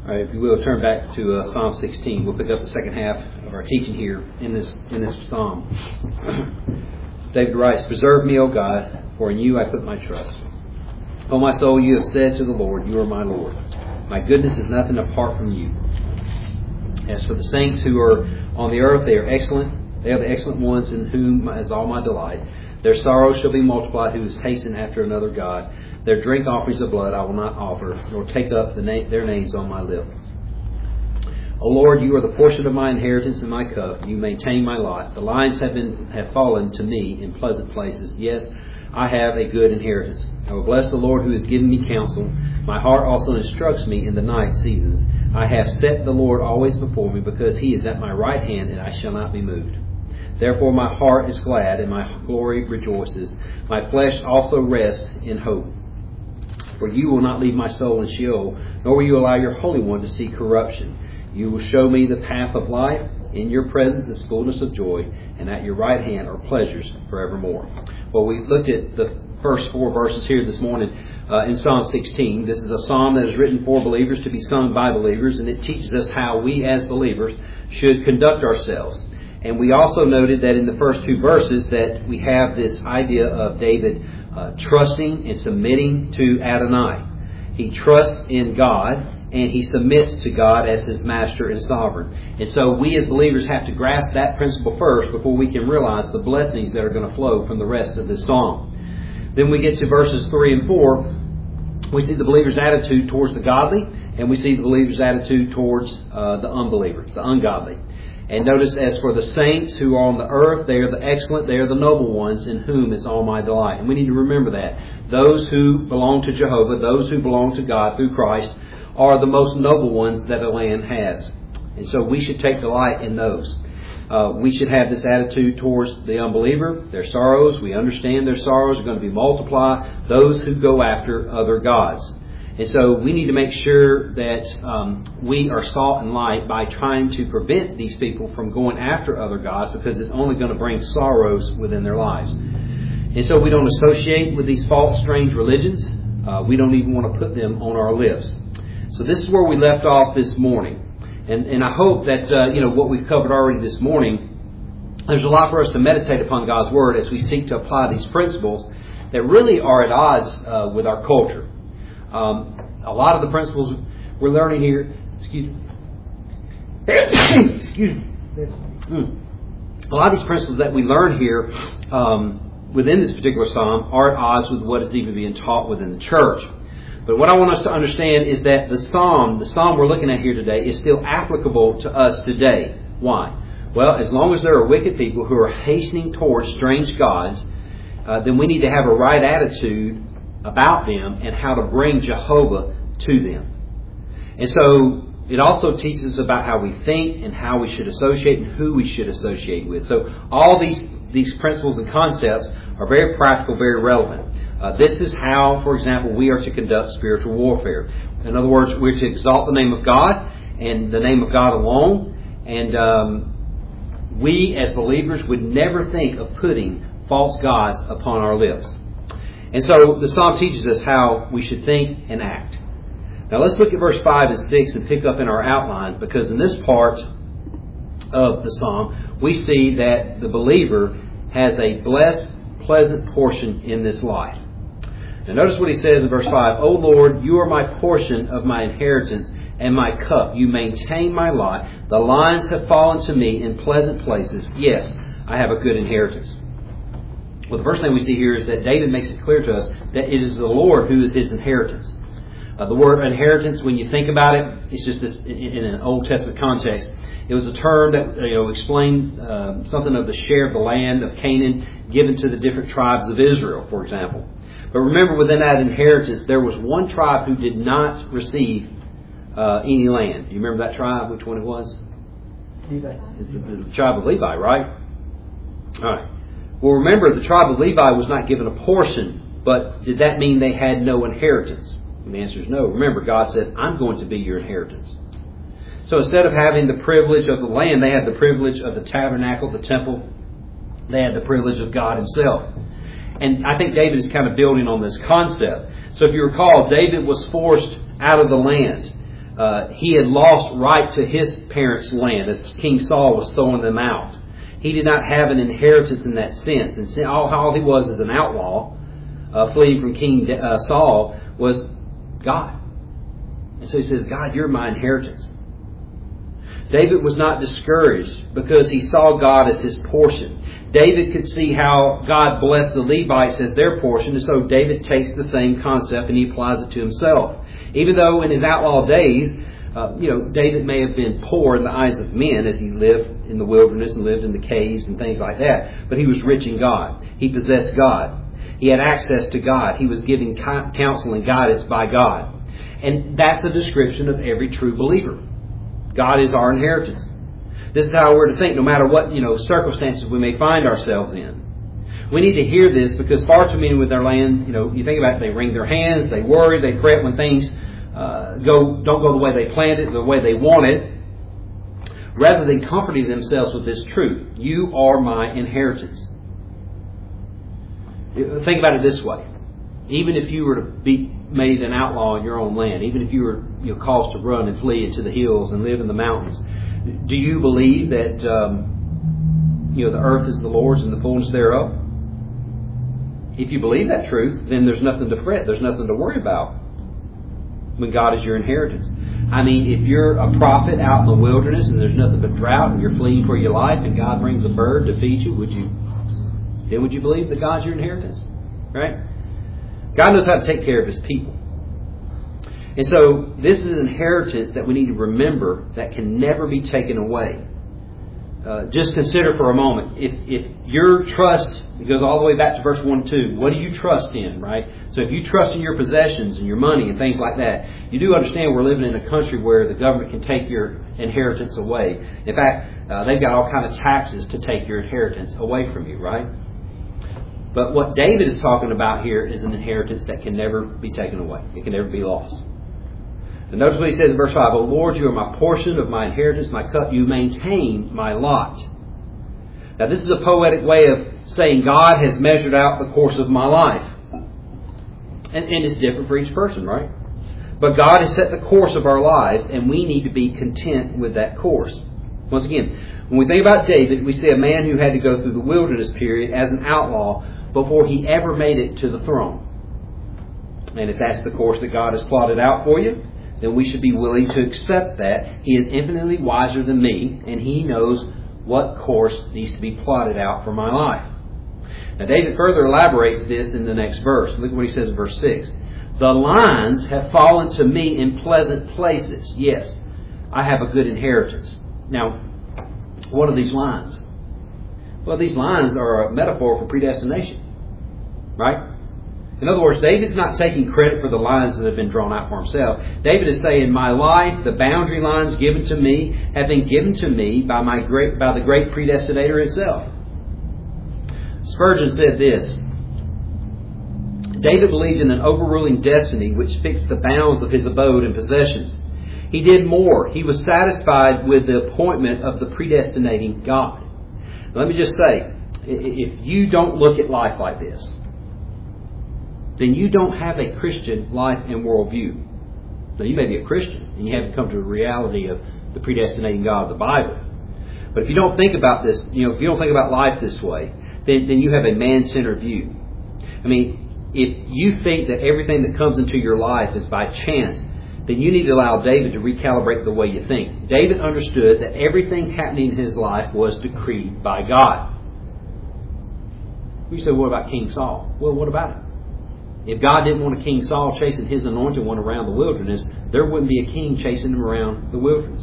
All right, if you will, turn back to Psalm 16. We'll pick up the second half of our teaching here in this psalm. David writes, "Preserve me, O God, for in you I put my trust. O my soul, you have said to the Lord, you are my Lord. My goodness is nothing apart from you. As for the saints who are on the earth, they are excellent. They are the excellent ones in whom is all my delight. Their sorrow shall be multiplied who is hasten after another God. Their drink offerings of blood I will not offer, nor take up their names on my lip. O Lord, you are the portion of my inheritance and my cup. You maintain my lot. The lines have fallen to me in pleasant places. Yes, I have a good inheritance. I will bless the Lord who has given me counsel. My heart also instructs me in the night seasons. I have set the Lord always before me, because he is at my right hand, and I shall not be moved. Therefore my heart is glad, and my glory rejoices. My flesh also rests in hope. For you will not leave my soul in Sheol, nor will you allow your Holy One to see corruption. You will show me the path of life. In your presence is fullness of joy, and at your right hand are pleasures forevermore." Well, we looked at the first 4 verses here this morning in Psalm 16. This is a psalm that is written for believers, to be sung by believers, and it teaches us how we as believers should conduct ourselves. And we also noted that in the first 2 verses that we have this idea of David trusting and submitting to Adonai. He trusts in God, and he submits to God as his master and sovereign. And so we as believers have to grasp that principle first before we can realize the blessings that are going to flow from the rest of this psalm. Then we get to verses 3 and 4. We see the believer's attitude towards the godly, and we see the believer's attitude towards the unbeliever, the ungodly. And notice, as for the saints who are on the earth, they are the excellent, they are the noble ones, in whom is all my delight. And we need to remember that. Those who belong to Jehovah, those who belong to God through Christ, are the most noble ones that a land has. And so we should take delight in those. We should have this attitude towards the unbeliever, their sorrows. We understand their sorrows are going to be multiplied. Those who go after other gods. And so we need to make sure that we are salt and light by trying to prevent these people from going after other gods, because it's only going to bring sorrows within their lives. And so we don't associate with these false, strange religions. We don't even want to put them on our lips. So this is where we left off this morning. And I hope that what we've covered already this morning, there's a lot for us to meditate upon God's Word as we seek to apply these principles that really are at odds with our culture. A lot of the principles we're learning here, a lot of these principles that we learn here within this particular psalm are at odds with what is even being taught within the church. But what I want us to understand is that the psalm we're looking at here today, is still applicable to us today. Why? Well, as long as there are wicked people who are hastening towards strange gods, then we need to have a right attitude about them and how to bring Jehovah to them. And so it also teaches us about how we think and how we should associate and who we should associate with. So all these principles and concepts are very practical, very relevant. This is how, for example, we are to conduct spiritual warfare. In other words, we're to exalt the name of God and the name of God alone. And we as believers would never think of putting false gods upon our lips. And so the psalm teaches us how we should think and act. Now let's look at verse 5 and 6 and pick up in our outline, because in this part of the psalm we see that the believer has a blessed, pleasant portion in this life. Now notice what he says in verse 5. "O Lord, you are my portion of my inheritance and my cup. You maintain my lot. The lines have fallen to me in pleasant places. Yes, I have a good inheritance." Well, the first thing we see here is that David makes it clear to us that it is the Lord who is his inheritance. The word inheritance, when you think about it, it's just this in an Old Testament context. It was a term that explained something of the share of the land of Canaan given to the different tribes of Israel, for example. But remember, within that inheritance, there was one tribe who did not receive any land. Do you remember that tribe? Which one it was? Levi. It's the tribe of Levi, right? All right. Well, remember, the tribe of Levi was not given a portion, but did that mean they had no inheritance? And the answer is no. Remember, God said, "I'm going to be your inheritance." So instead of having the privilege of the land, they had the privilege of the tabernacle, the temple. They had the privilege of God himself. And I think David is kind of building on this concept. So if you recall, David was forced out of the land. He had lost right to his parents' land as King Saul was throwing them out. He did not have an inheritance in that sense. And all he was as an outlaw, fleeing from King Saul, was God. And so he says, God, you're my inheritance. David was not discouraged because he saw God as his portion. David could see how God blessed the Levites as their portion, and so David takes the same concept and he applies it to himself. Even though in his outlaw days, David may have been poor in the eyes of men as he lived in the wilderness and lived in the caves and things like that, but he was rich in God. He possessed God. He had access to God. He was given counsel and guidance by God. And that's a description of every true believer. God is our inheritance. This is how we're to think, no matter what circumstances we may find ourselves in. We need to hear this because far too many with their land, you think about it, they wring their hands, they worry, they fret when things don't go the way they planned it, the way they want it, rather than comforting themselves with this truth. You are my inheritance. Think about it this way. Even if you were to be made an outlaw in your own land, even if you were caused to run and flee into the hills and live in the mountains, do you believe that the earth is the Lord's and the fullness thereof? If you believe that truth, then there's nothing to fret. There's nothing to worry about when God is your inheritance. I mean, if you're a prophet out in the wilderness and there's nothing but drought and you're fleeing for your life and God brings a bird to feed you, would you believe that God's your inheritance? Right? God knows how to take care of His people. And so this is an inheritance that we need to remember that can never be taken away. Just consider for a moment, if your trust, it goes all the way back to verse 1 and 2, what do you trust in, right? So if you trust in your possessions and your money and things like that, you do understand we're living in a country where the government can take your inheritance away. In fact, they've got all kinds of taxes to take your inheritance away from you, right? But what David is talking about here is an inheritance that can never be taken away. It can never be lost. And notice what he says in verse 5, O Lord, you are my portion of my inheritance, my cup. You maintain my lot. Now this is a poetic way of saying God has measured out the course of my life. And it's different for each person, right? But God has set the course of our lives, and we need to be content with that course. Once again, when we think about David, we see a man who had to go through the wilderness period as an outlaw before he ever made it to the throne. And if that's the course that God has plotted out for you, then we should be willing to accept that. He is infinitely wiser than me, and He knows what course needs to be plotted out for my life. Now David further elaborates this in the next verse. Look what he says in verse 6. The lines have fallen to me in pleasant places. Yes, I have a good inheritance. Now, what are these lines? Well, these lines are a metaphor for predestination. Right? In other words, David's not taking credit for the lines that have been drawn out for himself. David is saying, my life, the boundary lines given to me, have been given to me by the great predestinator himself. Spurgeon said this, David believed in an overruling destiny which fixed the bounds of his abode and possessions. He did more. He was satisfied with the appointment of the predestinating God. Now, let me just say, if you don't look at life like this, then you don't have a Christian life and worldview. Now, you may be a Christian, and you haven't come to a reality of the predestinating God of the Bible. But if you don't think about this, if you don't think about life this way, then you have a man-centered view. I mean, if you think that everything that comes into your life is by chance, then you need to allow David to recalibrate the way you think. David understood that everything happening in his life was decreed by God. You say, what about King Saul? Well, what about it? If God didn't want a King Saul chasing His anointed one around the wilderness, there wouldn't be a king chasing him around the wilderness.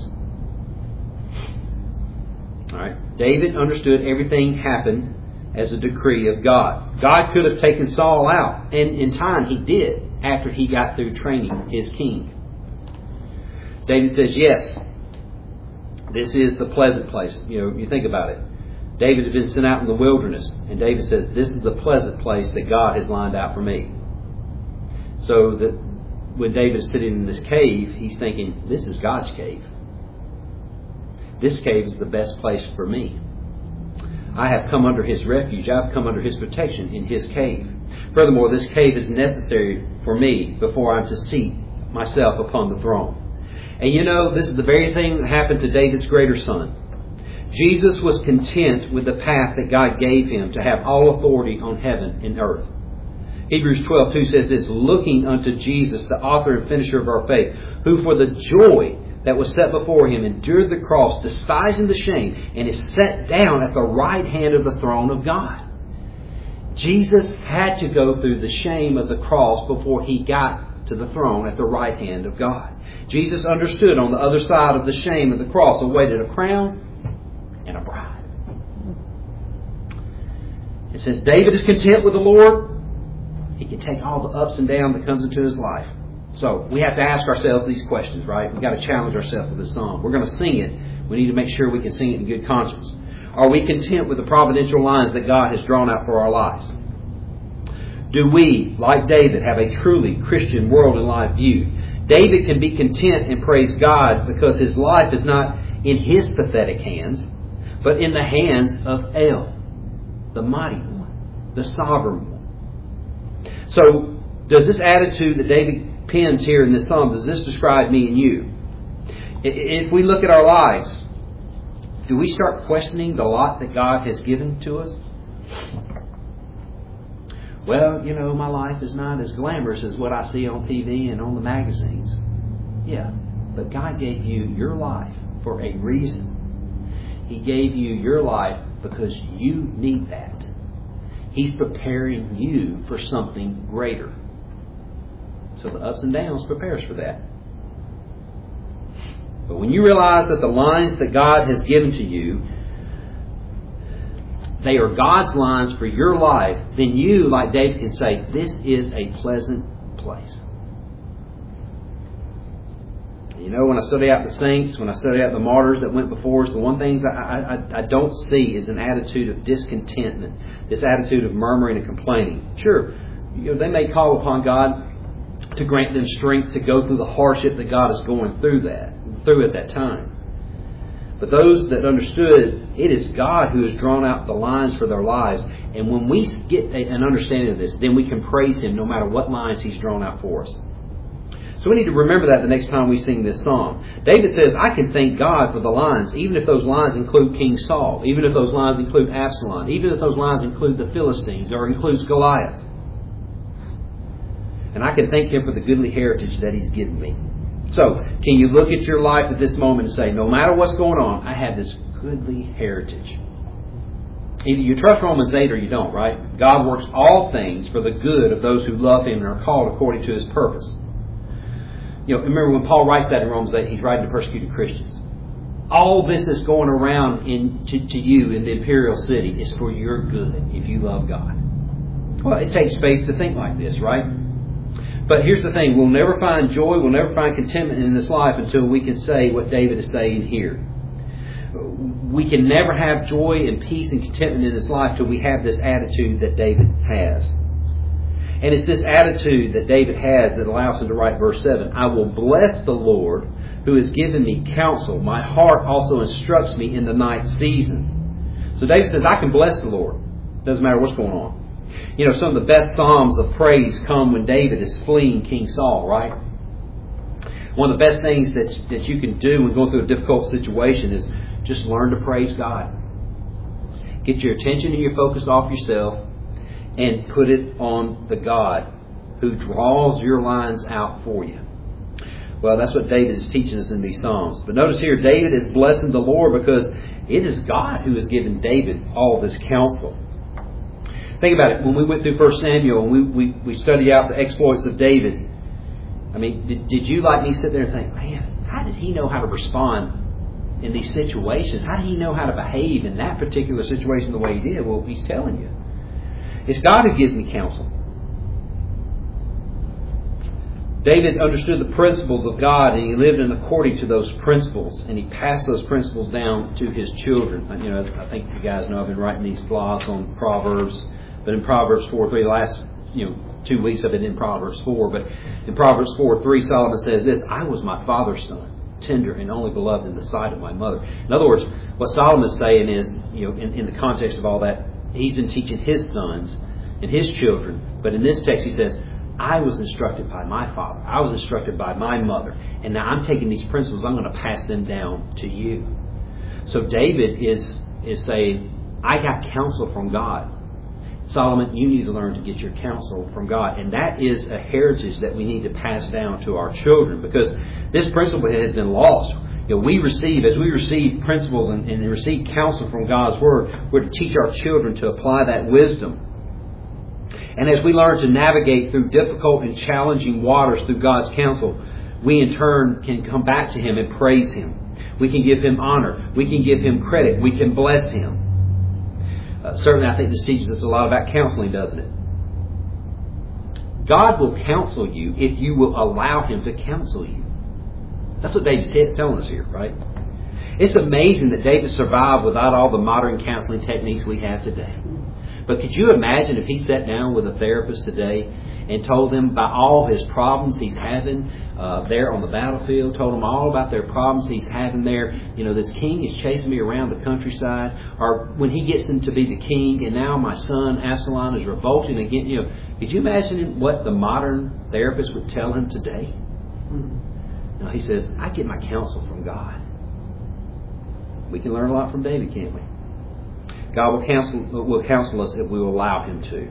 All right. David understood everything happened as a decree of God. God could have taken Saul out, and in time He did after he got through training his king. David says, yes, this is the pleasant place. You think about it. David had been sent out in the wilderness, and David says, this is the pleasant place that God has lined out for me. So that when David is sitting in this cave, he's thinking, this is God's cave. This cave is the best place for me. I have come under His refuge. I've come under His protection in His cave. Furthermore, this cave is necessary for me before I'm to seat myself upon the throne. And you know, this is the very thing that happened to David's greater son. Jesus was content with the path that God gave him to have all authority on heaven and earth. Hebrews 12:2 says this, looking unto Jesus, the author and finisher of our faith, who for the joy that was set before him endured the cross, despising the shame, and is set down at the right hand of the throne of God. Jesus had to go through the shame of the cross before he got to the throne at the right hand of God. Jesus understood on the other side of the shame of the cross awaited a crown and a bride. It says David is content with the Lord. He can take all the ups and downs that comes into his life. So we have to ask ourselves these questions, right? We've got to challenge ourselves with this song. We're going to sing it. We need to make sure we can sing it in good conscience. Are we content with the providential lines that God has drawn out for our lives? Do we, like David, have a truly Christian world and life view? David can be content and praise God because his life is not in his pathetic hands, but in the hands of El, the mighty one, the sovereign one. So, does this attitude that David pens here in this psalm, does this describe me and you? If we look at our lives, do we start questioning the lot that God has given to us? Well, you know, my life is not as glamorous as what I see on TV and on the magazines. Yeah, but God gave you your life for a reason. He gave you your life because you need that. He's preparing you for something greater. So the ups and downs prepare us for that. But when you realize that the lines that God has given to you, they are God's lines for your life, then you, like David, can say, this is a pleasant place. You know, when I study out the saints, when I study out the martyrs that went before us, the one thing I don't see is an attitude of discontentment, this attitude of murmuring and complaining. Sure, you know, they may call upon God to grant them strength to go through the hardship that God is going through at that time. But those that understood, it is God who has drawn out the lines for their lives. And when we get an understanding of this, then we can praise Him no matter what lines He's drawn out for us. So we need to remember that the next time we sing this song. David says, I can thank God for the lines, even if those lines include King Saul, even if those lines include Absalom, even if those lines include the Philistines or includes Goliath. And I can thank Him for the goodly heritage that He's given me. So, can you look at your life at this moment and say, no matter what's going on, I have this goodly heritage. Either you trust Romans 8 or you don't, right? God works all things for the good of those who love Him and are called according to His purpose. You know, remember when Paul writes that in Romans 8, he's writing to persecuted Christians. All this is going around to you in the imperial city is for your good if you love God. Well, it takes faith to think like this, right? But here's the thing. We'll never find joy, we'll never find contentment in this life until we can say what David is saying here. We can never have joy and peace and contentment in this life till we have this attitude that David has. And it's this attitude that David has that allows him to write verse 7. I will bless the Lord who has given me counsel. My heart also instructs me in the night seasons. So David says, I can bless the Lord. Doesn't matter what's going on. You know, some of the best psalms of praise come when David is fleeing King Saul, right? One of the best things that you can do when going through a difficult situation is just learn to praise God. Get your attention and your focus off yourself and put it on the God who draws your lines out for you. Well, that's what David is teaching us in these Psalms. But notice here, David is blessing the Lord because it is God who has given David all this counsel. Think about it. When we went through 1 Samuel and we studied out the exploits of David, I mean, did you like me sit there and think, man, how did he know how to respond in these situations? How did he know how to behave in that particular situation the way he did? Well, he's telling you. It's God who gives me counsel. David understood the principles of God and he lived in according to those principles, and he passed those principles down to his children. You know, I think you guys know I've been writing these blogs on Proverbs, but in Proverbs 4:3, the last 2 weeks I've been in Proverbs 4, but in Proverbs 4:3, Solomon says this: I was my father's son, tender and only beloved in the sight of my mother. In other words, what Solomon's saying is, in the context of all that, he's been teaching his sons and his children. But in this text he says, I was instructed by my father. I was instructed by my mother. And now I'm taking these principles, I'm going to pass them down to you. So David is saying, I got counsel from God. Solomon, you need to learn to get your counsel from God. And that is a heritage that we need to pass down to our children, because this principle has been lost. As we receive principles and receive counsel from God's Word, we're to teach our children to apply that wisdom. And as we learn to navigate through difficult and challenging waters through God's counsel, we in turn can come back to Him and praise Him. We can give Him honor. We can give Him credit. We can bless Him. Certainly, I think this teaches us a lot about counseling, doesn't it? God will counsel you if you will allow Him to counsel you. That's what David's telling us here, right? It's amazing that David survived without all the modern counseling techniques we have today. But could you imagine if he sat down with a therapist today and told them about all his problems he's having there on the battlefield, told them all about their problems he's having there. This king is chasing me around the countryside, or when he gets him to be the king, and now my son Absalom is revolting against. Could you imagine what the modern therapist would tell him today? No, he says, I get my counsel from God. We can learn a lot from David, can't we? God will counsel us if we will allow Him to.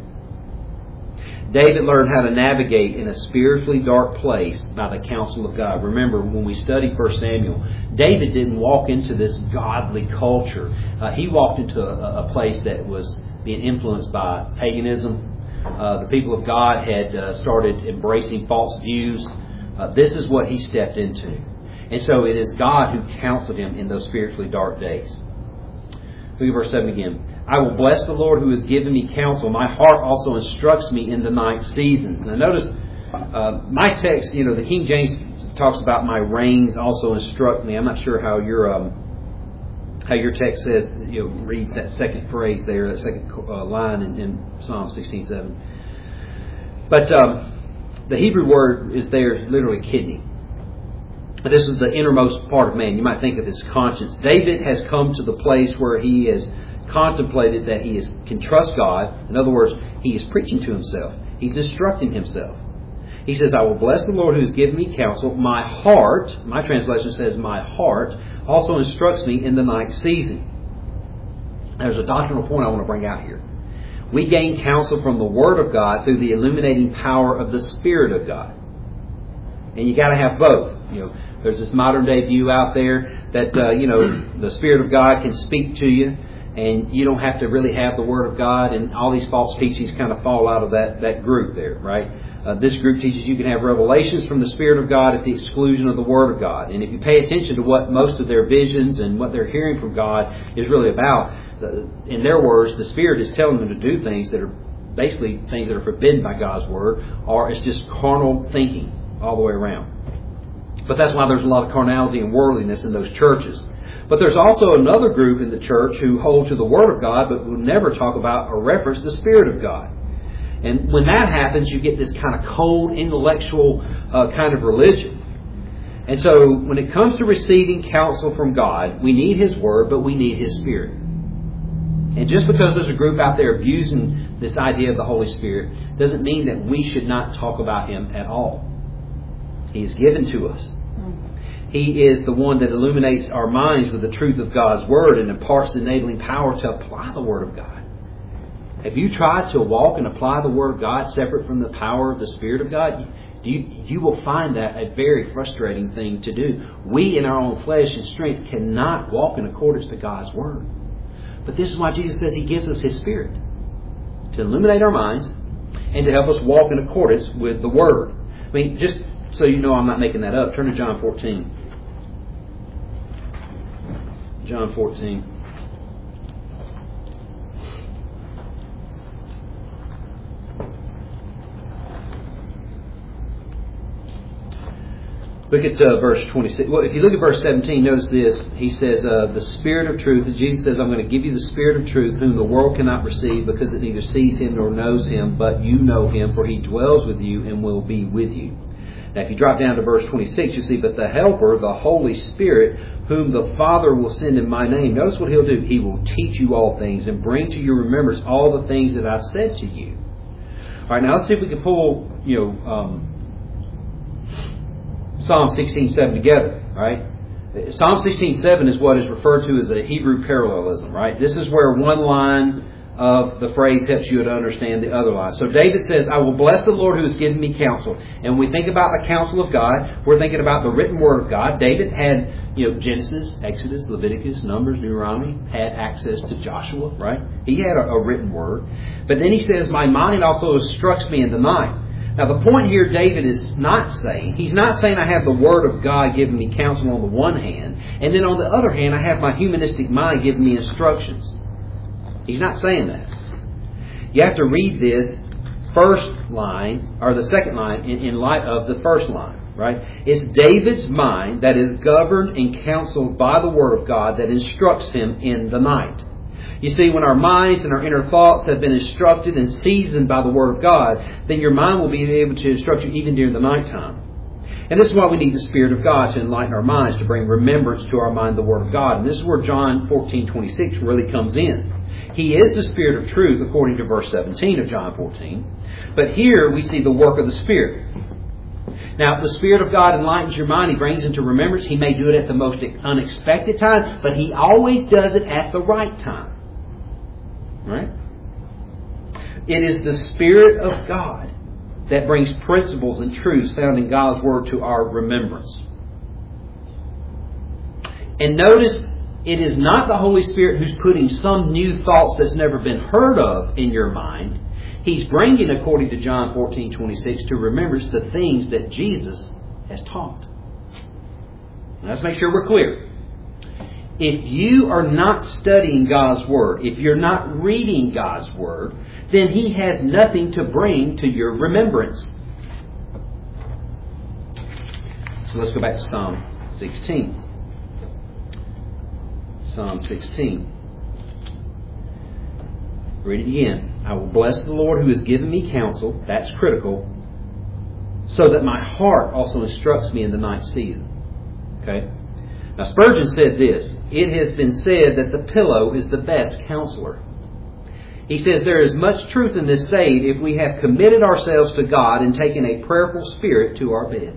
David learned how to navigate in a spiritually dark place by the counsel of God. Remember, when we studied 1 Samuel, David didn't walk into this godly culture. He walked into a place that was being influenced by paganism. The people of God had started embracing false views. This is what he stepped into. And so it is God who counseled him in those spiritually dark days. Look at verse 7 again. I will bless the Lord who has given me counsel. My heart also instructs me in the night seasons. Now notice, my text, the King James talks about my reins also instruct me. I'm not sure how your text says, reads that second phrase there, that second line in Psalm 16:7. But the Hebrew word is there, literally kidney. This is the innermost part of man. You might think of his conscience. David has come to the place where he has contemplated that he can trust God. In other words, he is preaching to himself. He's instructing himself. He says, I will bless the Lord who has given me counsel. My heart, my translation says, my heart also instructs me in the night season. There's a doctrinal point I want to bring out here. We gain counsel from the Word of God through the illuminating power of the Spirit of God. And you got to have both. There's this modern day view out there that, the Spirit of God can speak to you and you don't have to really have the Word of God, and all these false teachings kind of fall out of that group there, right? This group teaches you can have revelations from the Spirit of God at the exclusion of the Word of God. And if you pay attention to what most of their visions and what they're hearing from God is really about, in their words, the Spirit is telling them to do things that are basically things that are forbidden by God's Word, or it's just carnal thinking all the way around. But that's why there's a lot of carnality and worldliness in those churches. But there's also another group in the church who hold to the Word of God but will never talk about or reference the Spirit of God. And when that happens, you get this kind of cold, intellectual kind of religion. And so when it comes to receiving counsel from God, we need His Word, but we need His Spirit. And just because there's a group out there abusing this idea of the Holy Spirit doesn't mean that we should not talk about Him at all. He is given to us. He is the one that illuminates our minds with the truth of God's Word and imparts the enabling power to apply the Word of God. Have you tried to walk and apply the Word of God separate from the power of the Spirit of God? You will find that a very frustrating thing to do. We in our own flesh and strength cannot walk in accordance to God's Word. But this is why Jesus says He gives us His Spirit, to illuminate our minds and to help us walk in accordance with the Word. I mean, just so you know I'm not making that up, turn to John 14. John 14. Look at verse 26. Well, if you look at verse 17, notice this. He says, the Spirit of truth. Jesus says, I'm going to give you the Spirit of truth, whom the world cannot receive, because it neither sees Him nor knows Him, but you know Him, for He dwells with you and will be with you. Now, if you drop down to verse 26, you see, but the Helper, the Holy Spirit, whom the Father will send in my name. Notice what He'll do. He will teach you all things and bring to your remembrance all the things that I've said to you. All right, now let's see if we can pull Psalm 16:7 together, right? Psalm 16:7 is what is referred to as a Hebrew parallelism, right? This is where one line of the phrase helps you to understand the other line. So David says, I will bless the Lord who has given me counsel. And when we think about the counsel of God, we're thinking about the written word of God. David had, Genesis, Exodus, Leviticus, Numbers, Deuteronomy, had access to Joshua, right? He had a written word. But then he says, my mind also instructs me in the night. Now the point here David is not saying, he's not saying I have the Word of God giving me counsel on the one hand, and then on the other hand I have my humanistic mind giving me instructions. He's not saying that. You have to read this first line, or the second line, in light of the first line, right? It's David's mind that is governed and counseled by the Word of God that instructs him in the night. You see, when our minds and our inner thoughts have been instructed and seasoned by the Word of God, then your mind will be able to instruct you even during the nighttime. And this is why we need the Spirit of God to enlighten our minds, to bring remembrance to our mind the Word of God. And this is where John 14:26 really comes in. He is the Spirit of truth, according to verse 17 of John 14. But here we see the work of the Spirit. Now, if the Spirit of God enlightens your mind, He brings into remembrance. He may do it at the most unexpected time, but He always does it at the right time. Right? It is the Spirit of God that brings principles and truths found in God's Word to our remembrance. And notice, it is not the Holy Spirit who's putting some new thoughts that's never been heard of in your mind. He's bringing, according to John 14:26, to remembrance the things that Jesus has taught. Now, let's make sure we're clear. If you are not studying God's Word, if you're not reading God's Word, then He has nothing to bring to your remembrance. So let's go back to Psalm 16. Psalm 16. Read it again. I will bless the Lord who has given me counsel. That's critical. So that my heart also instructs me in the night season. Okay? Now Spurgeon said this. It has been said that the pillow is the best counselor. He says there is much truth in this saying if we have committed ourselves to God and taken a prayerful spirit to our bed.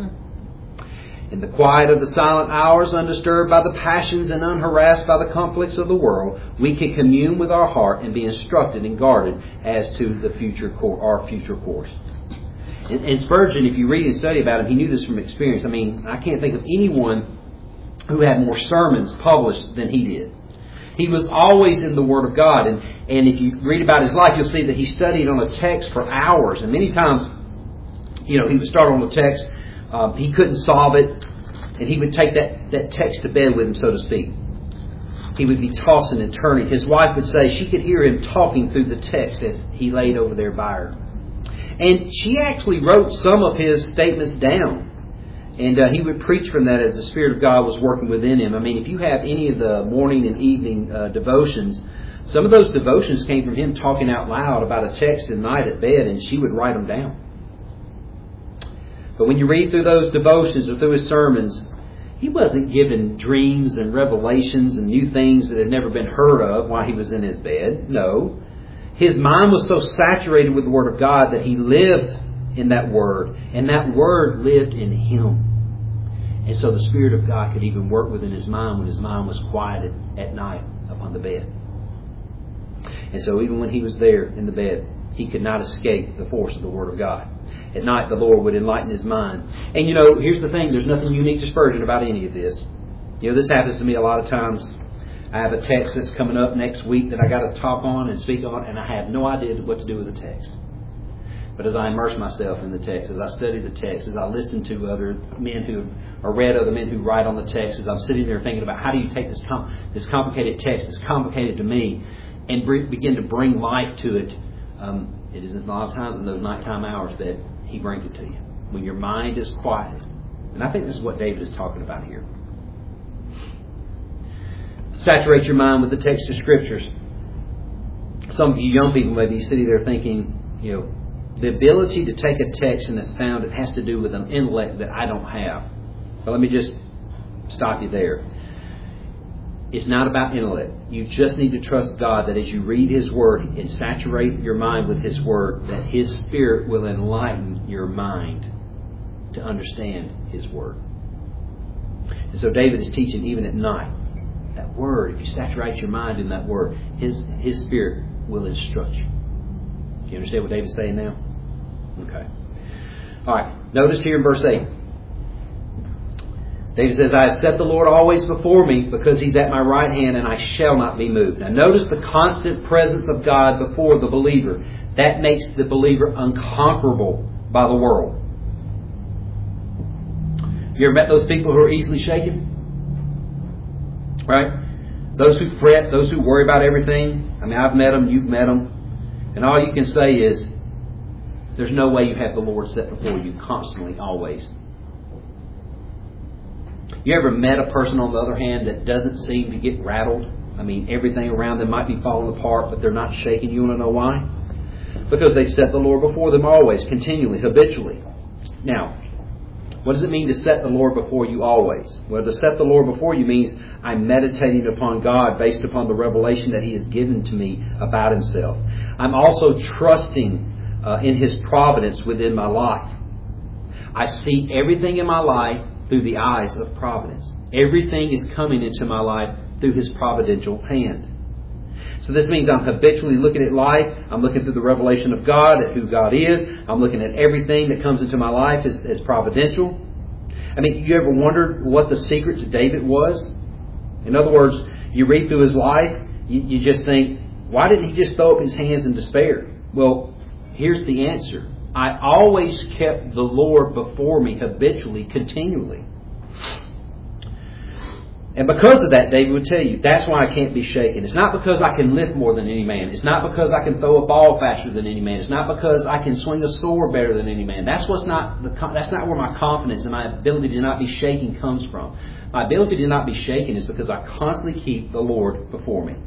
In the quiet of the silent hours, undisturbed by the passions and unharassed by the conflicts of the world, we can commune with our heart and be instructed and guarded as to the our future course. And Spurgeon, if you read and study about him, he knew this from experience. I mean, I can't think of anyone who had more sermons published than he did. He was always in the Word of God. And if you read about his life, you'll see that he studied on a text for hours. And many times, he would start on the text. He couldn't solve it. And he would take that text to bed with him, so to speak. He would be tossing and turning. His wife would say she could hear him talking through the text as he laid over there by her. And she actually wrote some of his statements down. And he would preach from that as the Spirit of God was working within him. I mean, if you have any of the morning and evening devotions, some of those devotions came from him talking out loud about a text at night at bed, and she would write them down. But when you read through those devotions or through his sermons, he wasn't given dreams and revelations and new things that had never been heard of while he was in his bed. No. His mind was so saturated with the Word of God that he lived in that Word, and that Word lived in him. And so the Spirit of God could even work within his mind when his mind was quieted at night upon the bed. And so even when he was there in the bed, he could not escape the force of the Word of God. At night, the Lord would enlighten his mind. And here's the thing, there's nothing unique to Spurgeon about any of this. This happens to me a lot of times. I have a text that's coming up next week that I got to talk on and speak on, and I have no idea what to do with the text. But as I immerse myself in the text, as I study the text, as I listen to other men or read other men who write on the text, as I'm sitting there thinking about how do you take this complicated text that's complicated to me and begin to bring life to it, it is a lot of times in those nighttime hours that he brings it to you. When your mind is quiet. And I think this is what David is talking about here. Saturate your mind with the text of Scriptures. Some of you young people may be sitting there thinking, the ability to take a text and it's found, it has to do with an intellect that I don't have. But let me just stop you there. It's not about intellect. You just need to trust God that as you read His Word and saturate your mind with His Word, that His Spirit will enlighten your mind to understand His Word. And so David is teaching even at night. That Word, if you saturate your mind in that Word, His Spirit will instruct you. Do you understand what David's saying now? Okay. All right. Notice here in verse 8. David says, I have set the Lord always before me because He's at my right hand and I shall not be moved. Now notice the constant presence of God before the believer. That makes the believer unconquerable by the world. You ever met those people who are easily shaken? Right? Those who fret, those who worry about everything. I mean, I've met them, you've met them. And all you can say is, there's no way you have the Lord set before you constantly, always. You ever met a person, on the other hand, that doesn't seem to get rattled? I mean, everything around them might be falling apart, but they're not shaking. You want to know why? Because they've set the Lord before them always, continually, habitually. Now, what does it mean to set the Lord before you always? Well, to set the Lord before you means I'm meditating upon God based upon the revelation that He has given to me about Himself. I'm also trusting in His providence within my life. I see everything in my life through the eyes of providence. Everything is coming into my life through His providential hand. So this means I'm habitually looking at life. I'm looking through the revelation of God, at who God is. I'm looking at everything that comes into my life as providential. I mean, you ever wondered what the secret to David was? In other words, you read through his life, you just think, why didn't he just throw up his hands in despair? Well, here's the answer. I always kept the Lord before me habitually, continually. And because of that, David would tell you, that's why I can't be shaken. It's not because I can lift more than any man. It's not because I can throw a ball faster than any man. It's not because I can swing a sword better than any man. That's not where my confidence and my ability to not be shaken comes from. My ability to not be shaken is because I constantly keep the Lord before me.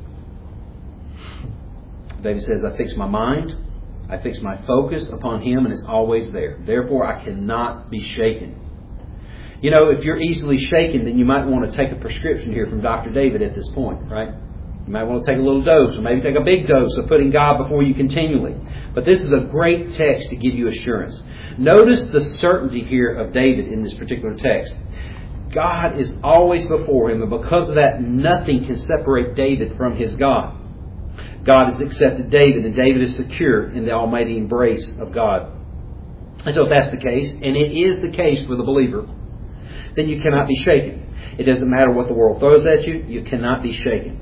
David says, I fix my mind. I fix my focus upon Him, and it's always there. Therefore, I cannot be shaken. You know, if you're easily shaken, then you might want to take a prescription here from Dr. David at this point, right? You might want to take a little dose, or maybe take a big dose of putting God before you continually. But this is a great text to give you assurance. Notice the certainty here of David in this particular text. God is always before him, and because of that, nothing can separate David from his God. God has accepted David, and David is secure in the almighty embrace of God. And so if that's the case, and it is the case for the believer, then you cannot be shaken. It doesn't matter what the world throws at you, you cannot be shaken.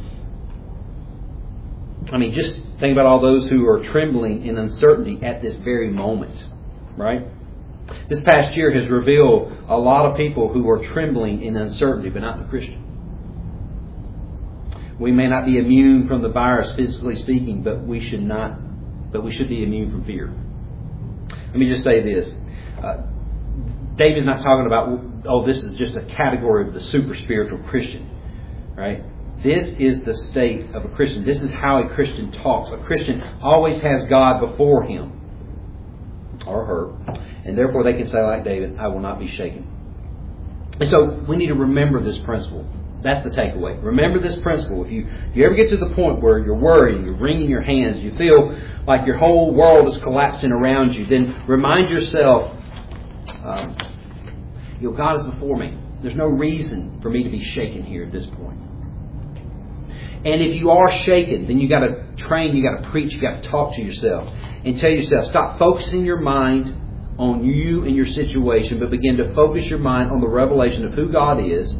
I mean, just think about all those who are trembling in uncertainty at this very moment, right? This past year has revealed a lot of people who are trembling in uncertainty, but not the Christian. We may not be immune from the virus, physically speaking, but we should be immune from fear. Let me just say this. David's not talking about, this is just a category of the super spiritual Christian, right? This is the state of a Christian. This is how a Christian talks. A Christian always has God before him or her, and therefore they can say like David, I will not be shaken. And so we need to remember this principle. That's the takeaway. Remember this principle. If you ever get to the point where you're worried, you're wringing your hands, you feel like your whole world is collapsing around you, then remind yourself, God is before me. There's no reason for me to be shaken here at this point. And if you are shaken, then you got to train, you got to preach, you got to talk to yourself and tell yourself, stop focusing your mind on you and your situation, but begin to focus your mind on the revelation of who God is.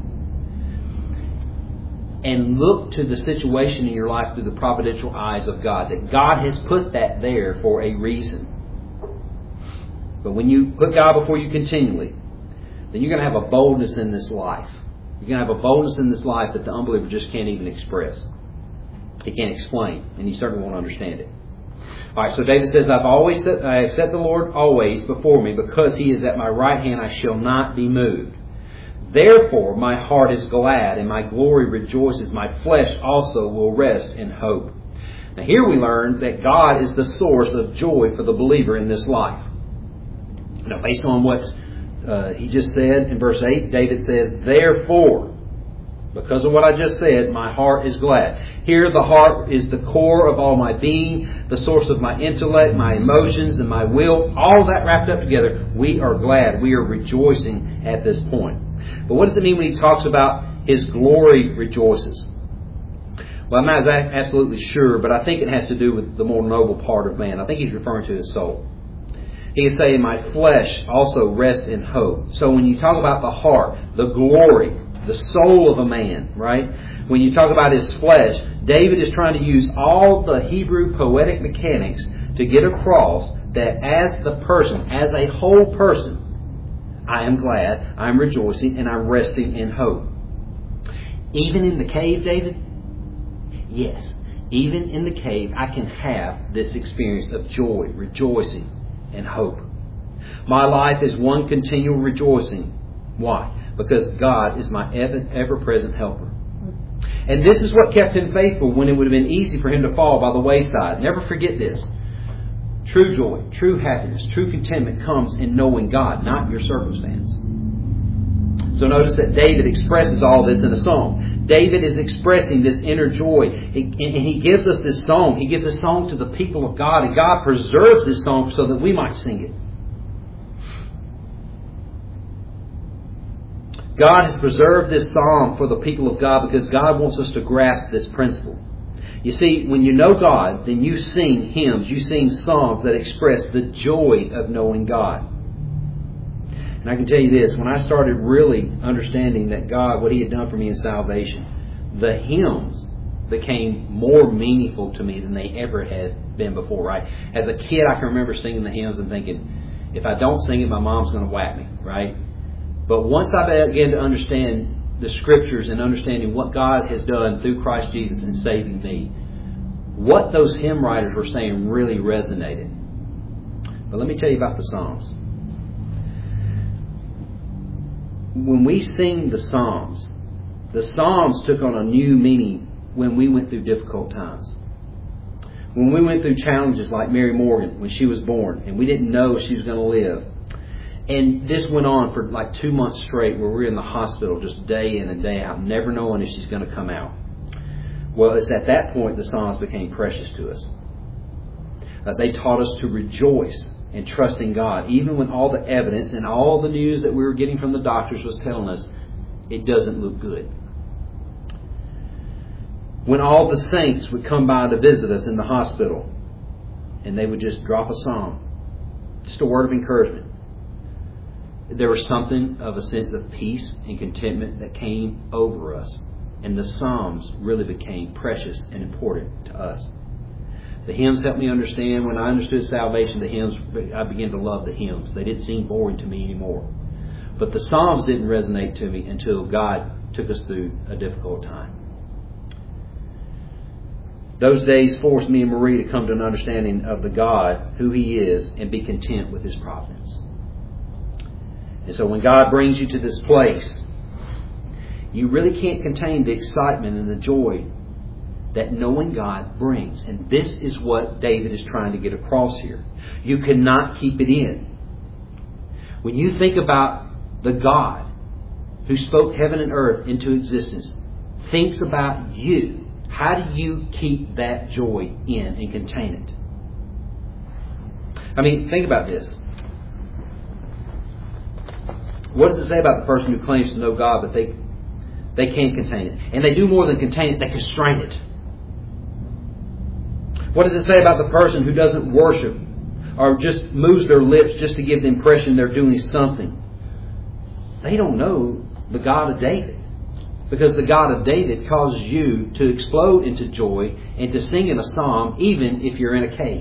And look to the situation in your life through the providential eyes of God. That God has put that there for a reason. But when you put God before you continually, then you're going to have a boldness in this life. You're going to have a boldness in this life that the unbeliever just can't even express. He can't explain. And you certainly won't understand it. Alright, so David says, I have set the Lord always before me. Because He is at my right hand, I shall not be moved. Therefore, my heart is glad, and my glory rejoices. My flesh also will rest in hope. Now here we learn that God is the source of joy for the believer in this life. Now, based on what he just said in verse 8, David says, therefore. Because of what I just said, my heart is glad. Here, the heart is the core of all my being, the source of my intellect, my emotions, and my will. All that wrapped up together. We are glad. We are rejoicing at this point. But what does it mean when he talks about His glory rejoices? Well, I'm not absolutely sure, but I think it has to do with the more noble part of man. I think he's referring to his soul. He is saying, my flesh also rests in hope. So when you talk about the heart, the glory, the soul of a man, right? When you talk about his flesh, David is trying to use all the Hebrew poetic mechanics to get across that as the person, as a whole person, I am glad, I'm rejoicing, and I'm resting in hope. Even in the cave, David? Yes. Even in the cave, I can have this experience of joy, rejoicing, and hope. My life is one continual rejoicing. Why? Because God is my ever-present helper. And this is what kept him faithful when it would have been easy for him to fall by the wayside. Never forget this. True joy, true happiness, true contentment comes in knowing God, not your circumstance. So notice that David expresses all this in a song. David is expressing this inner joy. And he gives us this song. He gives a song to the people of God. And God preserves this song so that we might sing it. God has preserved this psalm for the people of God because God wants us to grasp this principle. You see, when you know God, then you sing hymns, you sing songs that express the joy of knowing God. And I can tell you this, when I started really understanding that God, what He had done for me in salvation, the hymns became more meaningful to me than they ever had been before, right? As a kid, I can remember singing the hymns and thinking, if I don't sing it, my mom's going to whack me, right? But once I began to understand the Scriptures and understanding what God has done through Christ Jesus in saving me, what those hymn writers were saying really resonated. But let me tell you about the Psalms. When we sing the Psalms took on a new meaning when we went through difficult times. When we went through challenges like Mary Morgan when she was born and we didn't know she was going to live. And this went on for like 2 months straight where we were in the hospital just day in and day out, never knowing if she's going to come out. Well, it's at that point the Psalms became precious to us. They taught us to rejoice and trust in God, even when all the evidence and all the news that we were getting from the doctors was telling us it doesn't look good. When all the saints would come by to visit us in the hospital and they would just drop a psalm, just a word of encouragement, there was something of a sense of peace and contentment that came over us. And the Psalms really became precious and important to us. The hymns helped me understand. When I understood salvation, the hymns, I began to love the hymns. They didn't seem boring to me anymore. But the Psalms didn't resonate to me until God took us through a difficult time. Those days forced me and Marie to come to an understanding of the God, who He is, and be content with His providence. And so when God brings you to this place, you really can't contain the excitement and the joy that knowing God brings. And this is what David is trying to get across here. You cannot keep it in. When you think about the God who spoke heaven and earth into existence, thinks about you, how do you keep that joy in and contain it? I mean, think about this. What does it say about the person who claims to know God, but they can't contain it? And they do more than contain it, they constrain it. What does it say about the person who doesn't worship or just moves their lips just to give the impression they're doing something? They don't know the God of David. Because the God of David causes you to explode into joy and to sing in a psalm even if you're in a cave.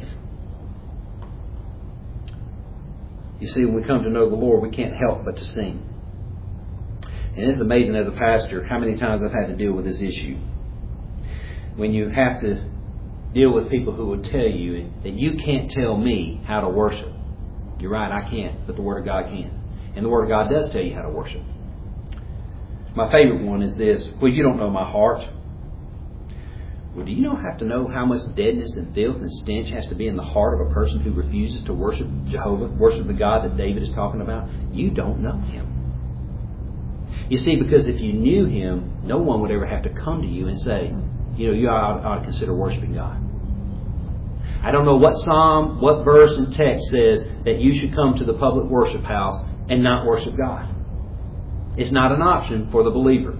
You see, when we come to know the Lord, we can't help but to sing. And it's amazing as a pastor how many times I've had to deal with this issue. When you have to deal with people who will tell you that you can't tell me how to worship. You're right, I can't, but the Word of God can. And the Word of God does tell you how to worship. My favorite one is this. Well, you don't know my heart. Well, do you have to know how much deadness and filth and stench has to be in the heart of a person who refuses to worship Jehovah, worship the God that David is talking about? You don't know Him. You see, because if you knew Him, no one would ever have to come to you and say, you ought to consider worshiping God. I don't know what psalm, what verse and text says that you should come to the public worship house and not worship God. It's not an option for the believer.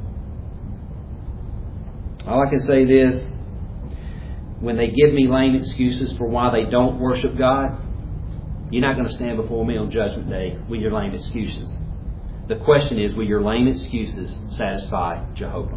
All I can say is, when they give me lame excuses for why they don't worship God, you're not going to stand before me on Judgment Day with your lame excuses. The question is, will your lame excuses satisfy Jehovah?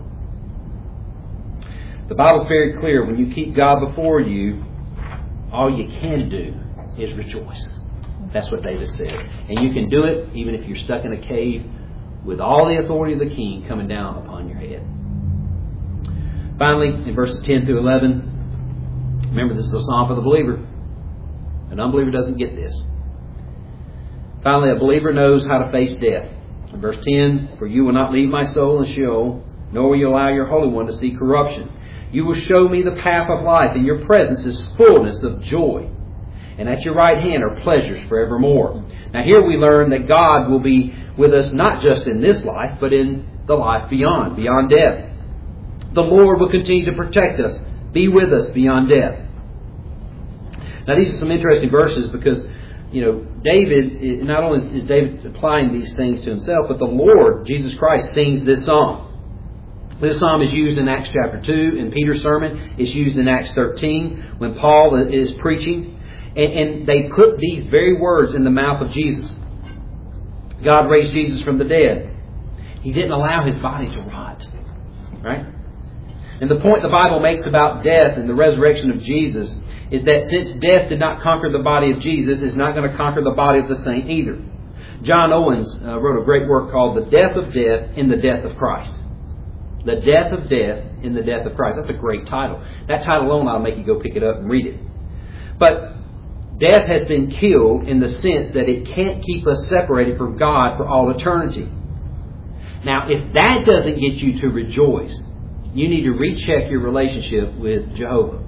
The Bible's very clear. When you keep God before you, all you can do is rejoice. That's what David said. And you can do it even if you're stuck in a cave with all the authority of the king coming down upon your head. Finally, in verses 10 through 11, remember this is a psalm for the believer. An unbeliever doesn't get this. Finally, a believer knows how to face death. In verse 10, for you will not leave my soul in Sheol, nor will you allow your Holy One to see corruption. You will show me the path of life. In your presence is fullness of joy. And at your right hand are pleasures forevermore. Now here we learn that God will be with us not just in this life, but in the life beyond death. The Lord will continue to protect us, be with us beyond death. Now these are some interesting verses because, David, not only is David applying these things to himself, but the Lord, Jesus Christ, sings this psalm. This psalm is used in Acts chapter 2 in Peter's sermon. It's used in Acts 13 when Paul is preaching. And they put these very words in the mouth of Jesus. God raised Jesus from the dead. He didn't allow His body to rot. Right? And the point the Bible makes about death and the resurrection of Jesus is that since death did not conquer the body of Jesus, it's not going to conquer the body of the saint either. John Owens wrote a great work called The Death of Death in the Death of Christ. The Death of Death in the Death of Christ. That's a great title. That title alone I'll make you go pick it up and read it. But death has been killed in the sense that it can't keep us separated from God for all eternity. Now, if that doesn't get you to rejoice, you need to recheck your relationship with Jehovah.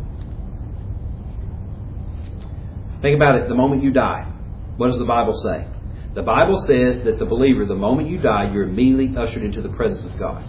Think about it. The moment you die, what does the Bible say? The Bible says that the believer, the moment you die, you're immediately ushered into the presence of God.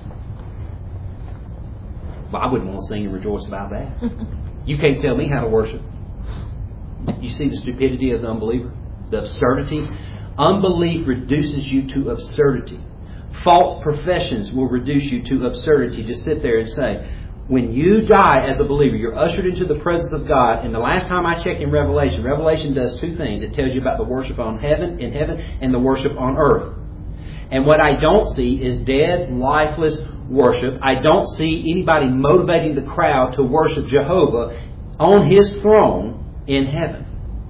Well, I wouldn't want to sing and rejoice about that. You can't tell me how to worship. You see the stupidity of the unbeliever? The absurdity? Unbelief reduces you to absurdity. False professions will reduce you to absurdity. Just sit there and say, when you die as a believer, you're ushered into the presence of God. And the last time I checked in Revelation, Revelation does two things. It tells you about the worship in heaven, and the worship on earth. And what I don't see is dead, lifeless worship. I don't see anybody motivating the crowd to worship Jehovah on His throne in heaven.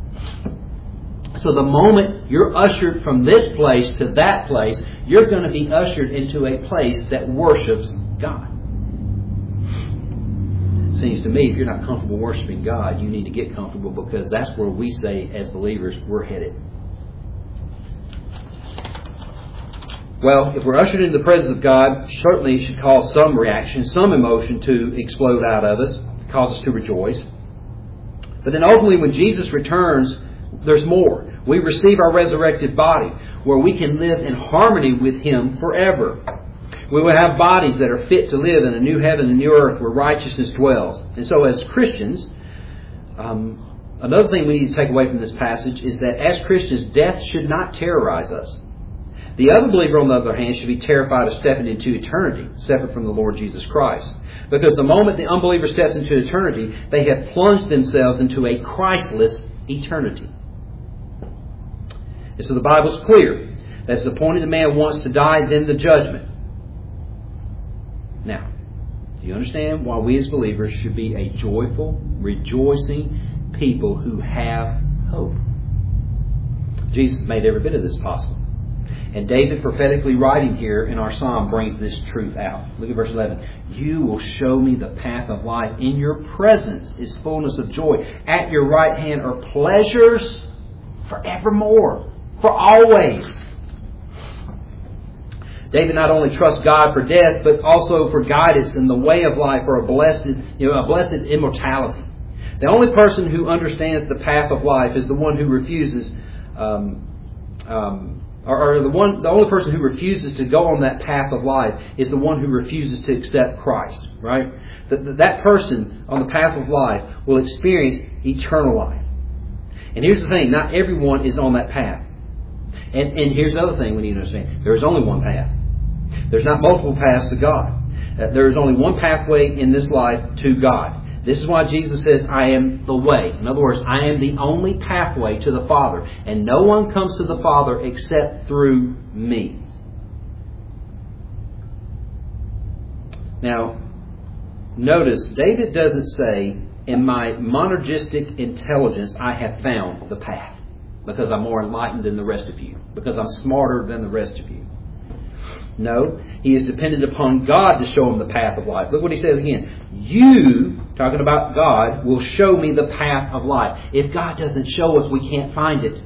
So the moment you're ushered from this place to that place, you're going to be ushered into a place that worships God. Seems to me, if you're not comfortable worshiping God, you need to get comfortable, because that's where we say as believers we're headed. Well, if we're ushered into the presence of God, certainly it should cause some reaction, some emotion to explode out of us, cause us to rejoice. But then ultimately when Jesus returns, there's more. We receive our resurrected body where we can live in harmony with Him forever. We will have bodies that are fit to live in a new heaven and new earth where righteousness dwells. And so as Christians, another thing we need to take away from this passage is that as Christians, death should not terrorize us. The other believer, on the other hand, should be terrified of stepping into eternity, separate from the Lord Jesus Christ. Because the moment the unbeliever steps into eternity, they have plunged themselves into a Christless eternity. And so the Bible's clear that it's appointed a man wants to die, then the judgment. Now, do you understand why we as believers should be a joyful, rejoicing people who have hope? Jesus made every bit of this possible. And David, prophetically writing here in our psalm, brings this truth out. Look at verse 11. You will show me the path of life. In your presence is fullness of joy. At your right hand are pleasures forevermore, for always. David not only trusts God for death, but also for guidance in the way of life, for a blessed immortality. The only person who understands the path of life is the one who refuses or the only person who refuses to go on that path of life is the one who refuses to accept Christ, right? That person on the path of life will experience eternal life. And here's the thing, not everyone is on that path. And here's the other thing we need to understand. There is only one path. There's not multiple paths to God. There is only one pathway in this life to God. This is why Jesus says, I am the way. In other words, I am the only pathway to the Father. And no one comes to the Father except through me. Now, notice, David doesn't say, in my monergistic intelligence, I have found the path. Because I'm more enlightened than the rest of you. Because I'm smarter than the rest of you. No, he is dependent upon God to show him the path of life. Look what he says again. You, talking about God, will show me the path of life. If God doesn't show us, we can't find it.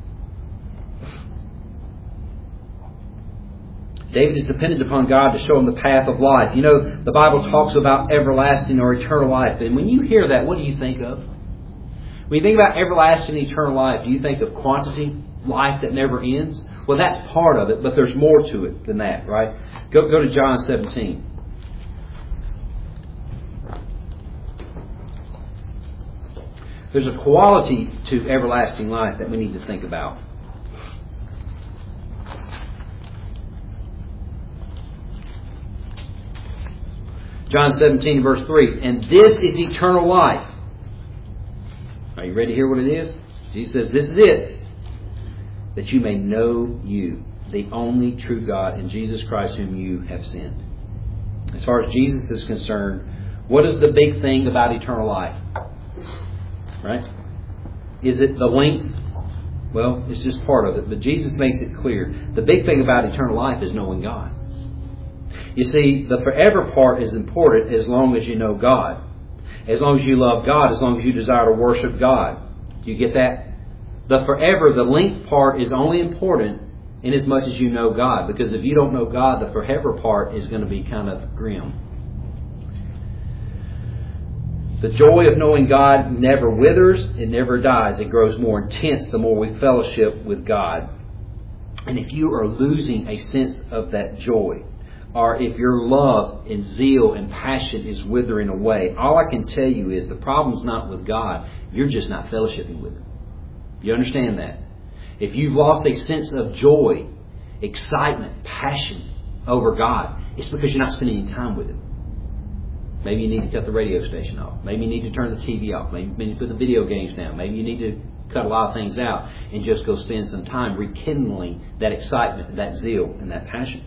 David is dependent upon God to show him the path of life. You know, the Bible talks about everlasting or eternal life. And when you hear that, what do you think of? When you think about everlasting eternal life, do you think of quantity, life that never ends? Well, that's part of it, but there's more to it than that, right? Go to John 17. There's a quality to everlasting life that we need to think about. John 17, verse 3. And this is eternal life. Are you ready to hear what it is? Jesus says, this is it. That you may know you, the only true God, and Jesus Christ whom you have sent. As far as Jesus is concerned, what is the big thing about eternal life? Right? Is it the length? Well, it's just part of it. But Jesus makes it clear. The big thing about eternal life is knowing God. You see, the forever part is important as long as you know God. As long as you love God, as long as you desire to worship God. Do you get that? The forever, the length part is only important in as much as you know God. Because if you don't know God, the forever part is going to be kind of grim. The joy of knowing God never withers, it never dies. It grows more intense the more we fellowship with God. And if you are losing a sense of that joy, or if your love and zeal and passion is withering away, all I can tell you is the problem's not with God. You're just not fellowshipping with Him. You understand that? If you've lost a sense of joy, excitement, passion over God, it's because you're not spending any time with Him. Maybe you need to cut the radio station off. Maybe you need to turn the TV off. Maybe you need to put the video games down. Maybe you need to cut a lot of things out and just go spend some time rekindling that excitement, that zeal, and that passion.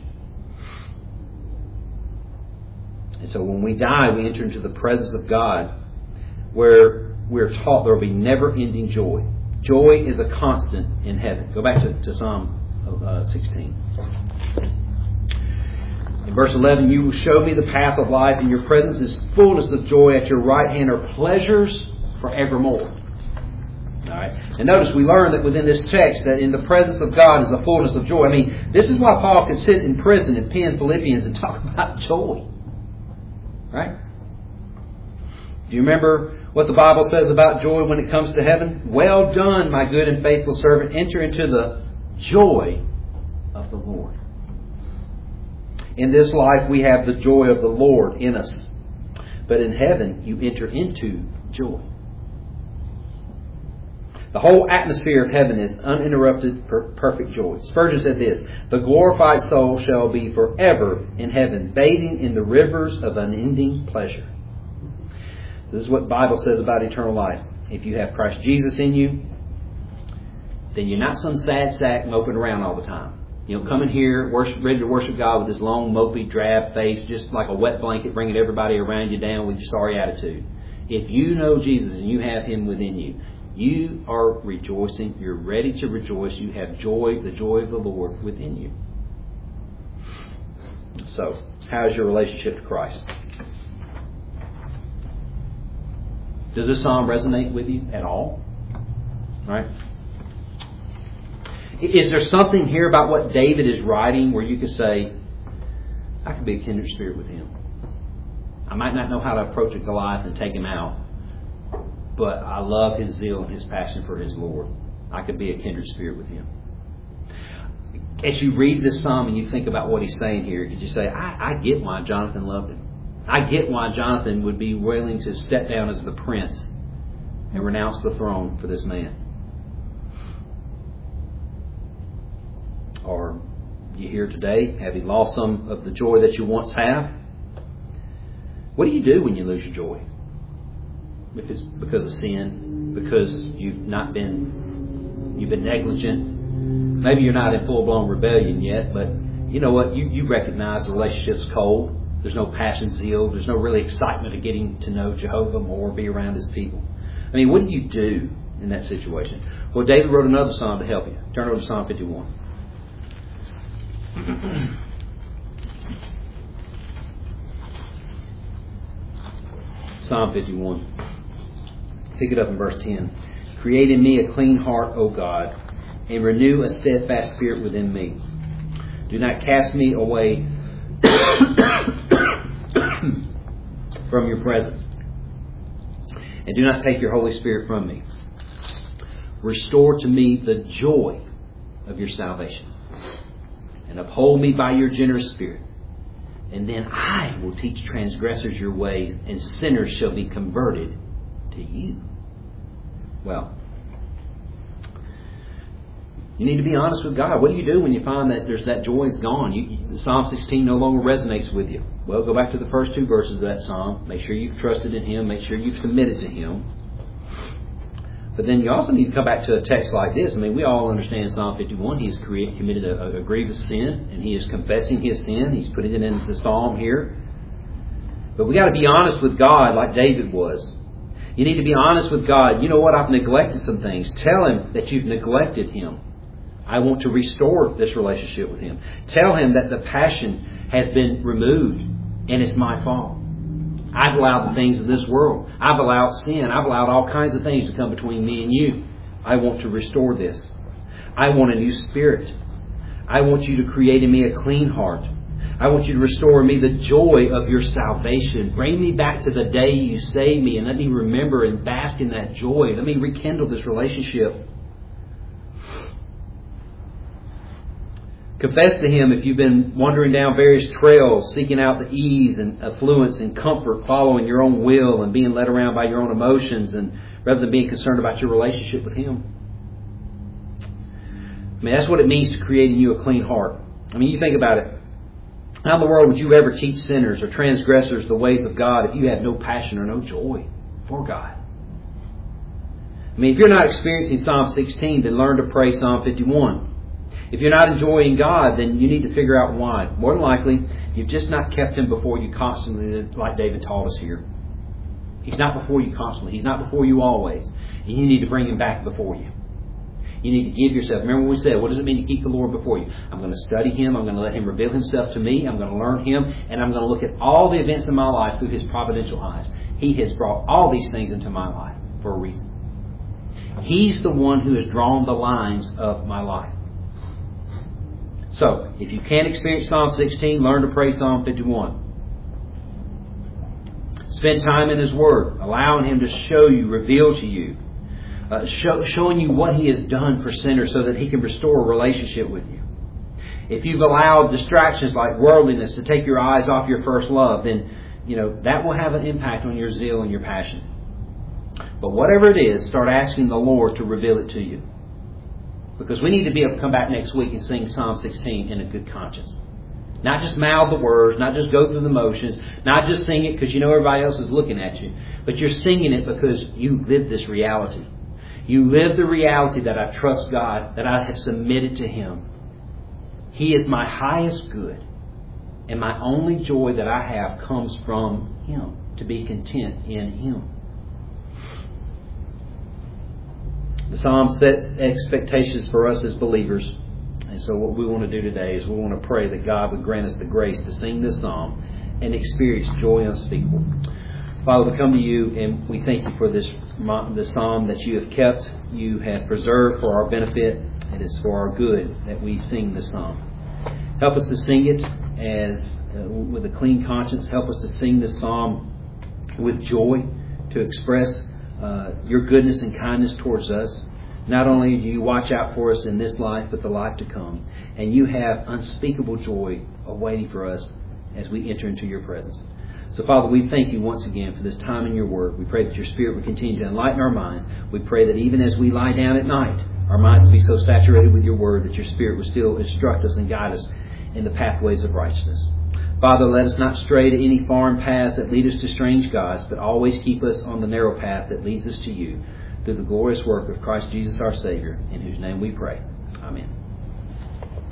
And so when we die, we enter into the presence of God where we're taught there will be never-ending joy. Joy is a constant in heaven. Go back to Psalm 16. In verse 11, you will show me the path of life. In your presence is fullness of joy. At your right hand are pleasures forevermore. All right. And notice we learn that within this text that in the presence of God is a fullness of joy. I mean, this is why Paul could sit in prison and pen Philippians and talk about joy. Right? Do you remember what the Bible says about joy when it comes to heaven? Well done, my good and faithful servant. Enter into the joy of the Lord. In this life we have the joy of the Lord in us. But in heaven you enter into joy. The whole atmosphere of heaven is uninterrupted, perfect joy. Spurgeon said this, the glorified soul shall be forever in heaven, bathing in the rivers of unending pleasure. This is what the Bible says about eternal life. If you have Christ Jesus in you, then you're not some sad sack moping around all the time. You know, coming here, ready to worship God with this long, mopey, drab face, just like a wet blanket, bringing everybody around you down with your sorry attitude. If you know Jesus and you have Him within you, you are rejoicing. You're ready to rejoice. You have joy, the joy of the Lord within you. So, how is your relationship to Christ? Does this psalm resonate with you at all? Right? Is there something here about what David is writing where you could say, I could be a kindred spirit with him? I might not know how to approach a Goliath and take him out, but I love his zeal and his passion for his Lord. I could be a kindred spirit with him. as you read this psalm and you think about what he's saying here, could you say, I get why Jonathan loved him. I get why Jonathan would be willing to step down as the prince and renounce the throne for this man. Or you hear today, have you lost some of the joy that you once have? What do you do when you lose your joy? If it's because of sin, because you've been negligent, maybe you're not in full-blown rebellion yet, but you know what? You recognize the relationship's cold. There's no passion, zeal. There's no really excitement of getting to know Jehovah more, be around His people. I mean, what do you do in that situation? Well, David wrote another psalm to help you. Turn over to Psalm 51. Psalm 51. Pick it up in verse 10. Create in me a clean heart, O God, and renew a steadfast spirit within me. Do not cast me away from your presence, and do not take your Holy Spirit from me. Restore to me the joy of your salvation, and uphold me by your generous spirit. And then I will teach transgressors your ways, and sinners shall be converted to you. Well, you need to be honest with God. What do you do when you find that there's that joy is gone? Psalm 16 no longer resonates with you. Well, go back to the first two verses of that psalm. Make sure you've trusted in Him. Make sure you've submitted to Him. But then you also need to come back to a text like this. I mean, we all understand Psalm 51. He's committed a grievous sin, and he is confessing his sin. He's putting it into the psalm here. But we got to be honest with God like David was. You need to be honest with God. You know what? I've neglected some things. Tell Him that you've neglected Him. I want to restore this relationship with Him. Tell Him that the passion has been removed and it's my fault. I've allowed the things of this world. I've allowed sin. I've allowed all kinds of things to come between me and you. I want to restore this. I want a new spirit. I want you to create in me a clean heart. I want you to restore in me the joy of your salvation. Bring me back to the day you saved me, and let me remember and bask in that joy. Let me rekindle this relationship. Confess to Him if you've been wandering down various trails, seeking out the ease and affluence and comfort, following your own will and being led around by your own emotions, and rather than being concerned about your relationship with Him. I mean, that's what it means to create in you a clean heart. I mean, you think about it. How in the world would you ever teach sinners or transgressors the ways of God if you had no passion or no joy for God? I mean, if you're not experiencing Psalm 16, then learn to pray Psalm 51. If you're not enjoying God, then you need to figure out why. More than likely, you've just not kept Him before you constantly, like David taught us here. He's not before you constantly. He's not before you always. And you need to bring Him back before you. You need to give yourself. Remember what we said. What does it mean to keep the Lord before you? I'm going to study Him. I'm going to let Him reveal Himself to me. I'm going to learn Him. And I'm going to look at all the events in my life through His providential eyes. He has brought all these things into my life for a reason. He's the one who has drawn the lines of my life. So, if you can't experience Psalm 16, learn to pray Psalm 51. Spend time in His Word, allowing Him to show you, reveal to you, showing you what He has done for sinners so that He can restore a relationship with you. If you've allowed distractions like worldliness to take your eyes off your first love, then that will have an impact on your zeal and your passion. But whatever it is, start asking the Lord to reveal it to you. Because we need to be able to come back next week and sing Psalm 16 in a good conscience. Not just mouth the words, not just go through the motions, not just sing it because you know everybody else is looking at you. But you're singing it because you live this reality. You live the reality that I trust God, that I have submitted to Him. He is my highest good. And my only joy that I have comes from Him, to be content in Him. The Psalm sets expectations for us as believers. And so what we want to do today is we want to pray that God would grant us the grace to sing this psalm and experience joy unspeakable. Father, we come to You and we thank You for this psalm that You have kept, You have preserved for our benefit. It is for our good that we sing this psalm. Help us to sing it with a clean conscience. Help us to sing this psalm with joy, to express Your goodness and kindness towards us, Not only do you watch out for us in this life, but the life to come. And you have unspeakable joy awaiting for us as we enter into your presence. So, Father, we thank you once again for this time in your word. We pray that your Spirit would continue to enlighten our minds. We pray that even as we lie down at night, our minds would be so saturated with your word that your Spirit would still instruct us and guide us in the pathways of righteousness. Father, let us not stray to any foreign paths that lead us to strange gods, but always keep us on the narrow path that leads us to you through the glorious work of Christ Jesus our Savior, in whose name we pray. Amen.